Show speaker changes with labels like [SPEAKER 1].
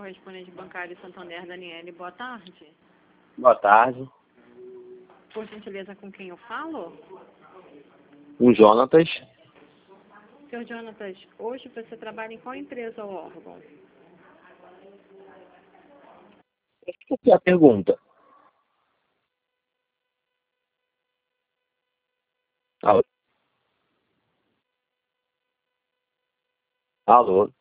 [SPEAKER 1] correspondente bancário Santander, Daniele. Boa tarde.
[SPEAKER 2] Boa tarde.
[SPEAKER 1] Por gentileza, com quem eu falo?
[SPEAKER 2] O Jonatas.
[SPEAKER 1] Senhor Jonatas, hoje você trabalha em qual empresa ou órgão?
[SPEAKER 2] Essa é a pergunta. Alô? Alô?